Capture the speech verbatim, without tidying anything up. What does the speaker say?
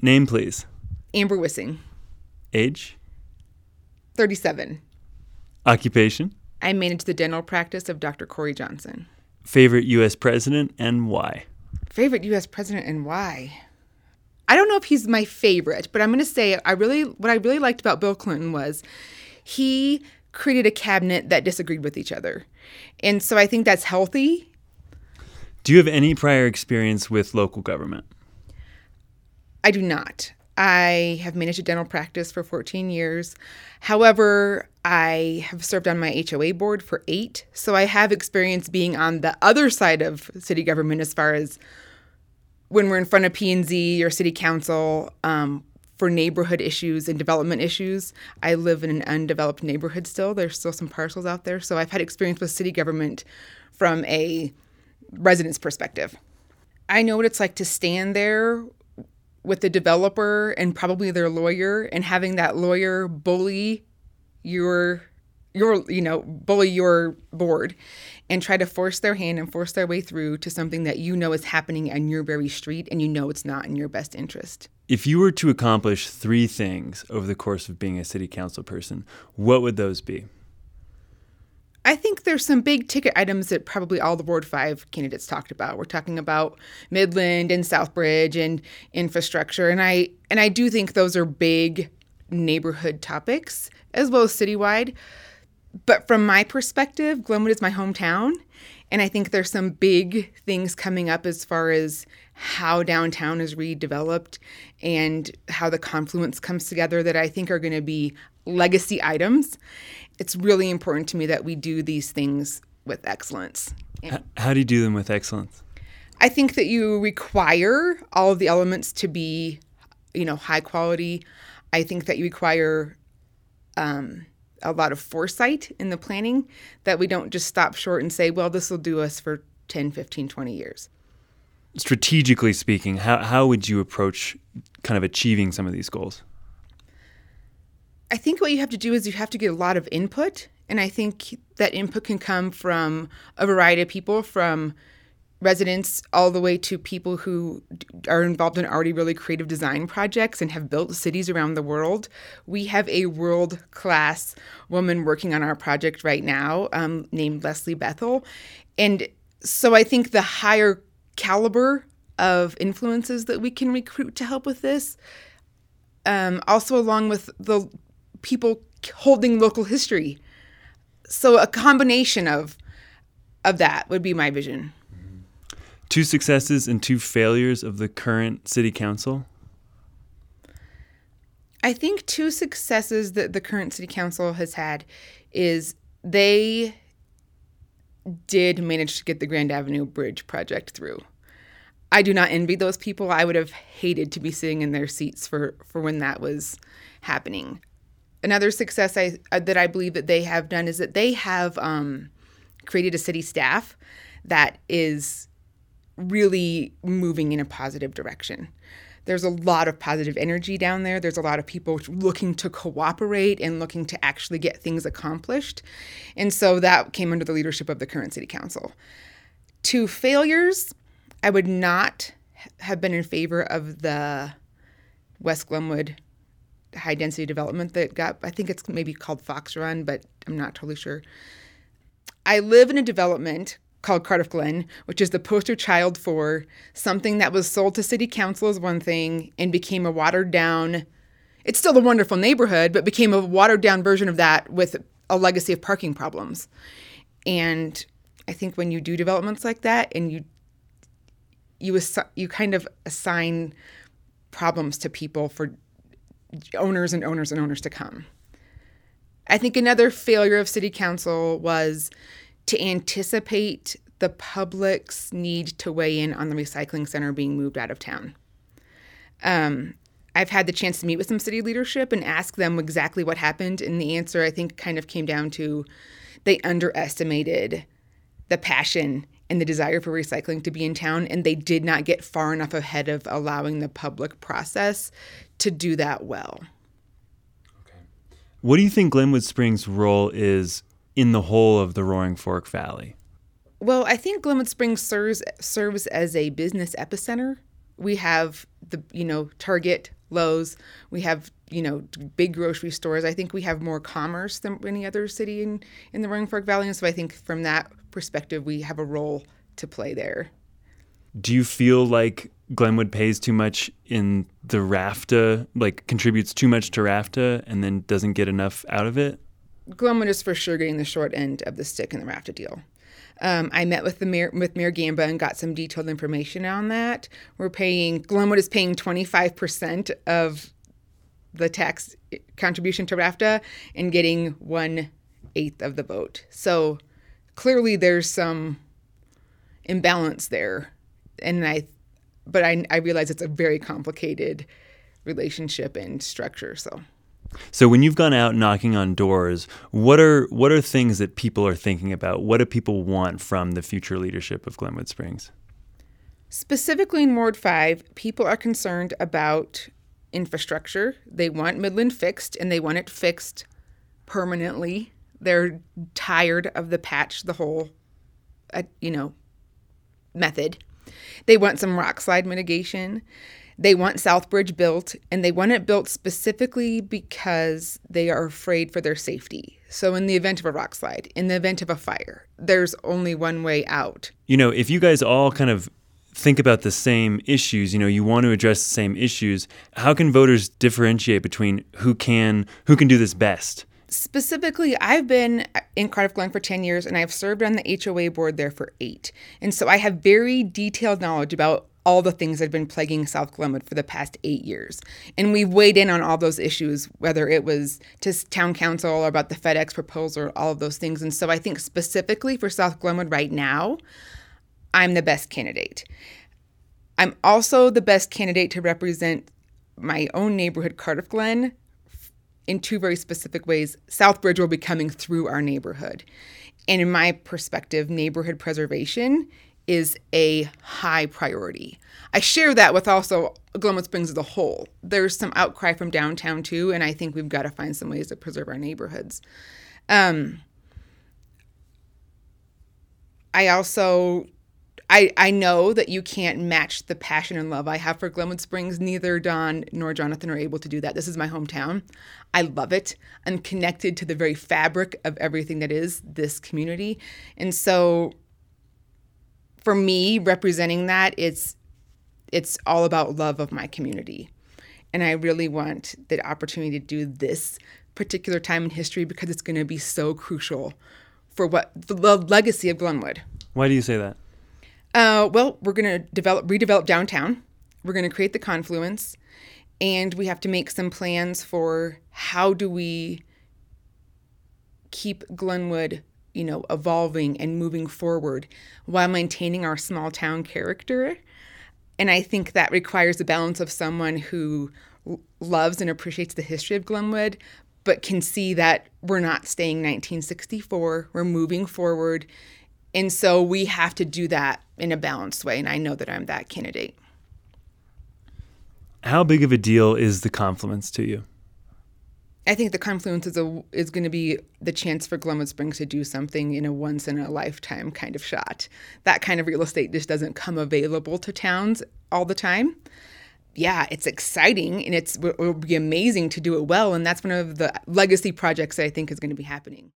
Name, please. Amber Wissing. Age? thirty-seven. Occupation? I manage the dental practice of Doctor Corey Johnson. Favorite U S president and why? Favorite U S president and why? I don't know if he's my favorite, but I'm going to say I really what I really liked about Bill Clinton was he created a cabinet that disagreed with each other. And so I think that's healthy. Do you have any prior experience with local government? I do not. I have managed a dental practice for fourteen years. However, I have served on my H O A board for eight. So I have experience being on the other side of city government as far as when we're in front of P and Z or city council um, for neighborhood issues and development issues. I live in an undeveloped neighborhood still. There's still some parcels out there. So I've had experience with city government from a resident's perspective. I know what it's like to stand there with the developer and probably their lawyer and having that lawyer bully your, your, you know, bully your board and try to force their hand and force their way through to something that you know is happening on your very street and you know it's not in your best interest. If you were to accomplish three things over the course of being a city council person, what would those be? I think there's some big ticket items that probably all the Ward five candidates talked about. We're talking about Midland and Southbridge and infrastructure. And I and I do think those are big neighborhood topics as well as citywide. But from my perspective, Glenwood is my hometown. And I think there's some big things coming up as far as how downtown is redeveloped and how the confluence comes together that I think are going to be legacy items. It's really important to me that we do these things with excellence. How do you do them with excellence? I think that you require all of the elements to be, you know, high quality. I think that you require um, a lot of foresight in the planning, that we don't just stop short and say, well, this will do us for ten, fifteen, twenty years. Strategically speaking, how, how would you approach kind of achieving some of these goals? I think what you have to do is you have to get a lot of input. And I think that input can come from a variety of people, from residents all the way to people who are involved in already really creative design projects and have built cities around the world. We have a world-class woman working on our project right now um, named Leslie Bethel. And so I think the higher caliber of influences that we can recruit to help with this, um, also along with the people holding local history. So a combination of of that would be my vision. Two successes and two failures of the current city council? I think two successes that the current city council has had is they did manage to get the Grand Avenue Bridge project through. I do not envy those people. I would have hated to be sitting in their seats for, for when that was happening. Another success I, uh, that I believe that they have done is that they have um, created a city staff that is really moving in a positive direction. There's a lot of positive energy down there. There's a lot of people looking to cooperate and looking to actually get things accomplished. And so that came under the leadership of the current city council. Two failures, I would not have been in favor of the West Glenwood high density development that got, I think it's maybe called Fox Run, but I'm not totally sure. I live in a development called Cardiff Glen, which is the poster child for something that was sold to city council as one thing and became a watered down, it's still a wonderful neighborhood, but became a watered down version of that with a legacy of parking problems. And I think when you do developments like that and you you assi- you kind of assign problems to people for owners and owners and owners to come. I think another failure of city council was to anticipate the public's need to weigh in on the recycling center being moved out of town. Um, I've had the chance to meet with some city leadership and ask them exactly what happened. And the answer, I think, kind of came down to they underestimated the passion and the desire for recycling to be in town, and they did not get far enough ahead of allowing the public process to do that well. Okay. What do you think Glenwood Springs' role is in the whole of the Roaring Fork Valley? Well, I think Glenwood Springs serves serves as a business epicenter We have the, you know, Target, Lowe's. We have, you know, big grocery stores. I think we have more commerce than any other city in, in the Roaring Fork Valley. And so I think from that perspective, we have a role to play there. Do you feel like Glenwood pays too much in the RAFTA, like contributes too much to RAFTA and then doesn't get enough out of it? Glenwood is for sure getting the short end of the stick in the RAFTA deal. Um, I met with the mayor, with Mayor Gamba and got some detailed information on that. We're paying, Glenwood is paying twenty-five percent of the tax contribution to RAFTA and getting one eighth of the vote. So clearly there's some imbalance there. And I, but I, I realize it's a very complicated relationship and structure. So, so when you've gone out knocking on doors, what are what are things that people are thinking about? What do people want from the future leadership of Glenwood Springs? Specifically in Ward five, people are concerned about infrastructure. They want Midland fixed, and they want it fixed permanently. They're tired of the patch the hole, uh, you know, method. They want some rock slide mitigation. They want Southbridge built, and they want it built specifically because they are afraid for their safety. So in the event of a rock slide, in the event of a fire, there's only one way out. You know, if you guys all kind of think about the same issues, you know, you want to address the same issues, how can voters differentiate between who can who can do this best? Specifically, I've been in Cardiff Glen for ten years, and I've served on the H O A board there for eight. And so I have very detailed knowledge about all the things that have been plaguing South Glenwood for the past eight years. And we've weighed in on all those issues, whether it was to town council or about the FedEx proposal, all of those things. And so I think specifically for South Glenwood right now, I'm the best candidate. I'm also the best candidate to represent my own neighborhood, Cardiff Glen, in two very specific ways. Southbridge will be coming through our neighborhood. And in my perspective, neighborhood preservation is a high priority. I share that with also Glenwood Springs as a whole. There's some outcry from downtown too, and I think we've got to find some ways to preserve our neighborhoods. Um, I also, I, I know that you can't match the passion and love I have for Glenwood Springs. Neither Don nor Jonathan are able to do that. This is my hometown. I love it. I'm connected to the very fabric of everything that is this community. And so for me, representing that, it's it's all about love of my community. And I really want the opportunity to do this particular time in history because it's going to be so crucial for what the, the legacy of Glenwood. Why do you say that? Uh, well, we're going to develop, redevelop downtown. We're going to create the confluence. And we have to make some plans for how do we keep Glenwood, you know, evolving and moving forward while maintaining our small town character. And I think that requires a balance of someone who l- loves and appreciates the history of Glenwood, but can see that we're not staying nineteen sixty-four, we're moving forward. And so we have to do that in a balanced way. And I know that I'm that candidate. How big of a deal is the confluence to you? I think the confluence is a, is going to be the chance for Glenwood Springs to do something in a once in a lifetime kind of shot. That kind of real estate just doesn't come available to towns all the time. Yeah, it's exciting and it's, it will be amazing to do it well. And that's one of the legacy projects that I think is going to be happening.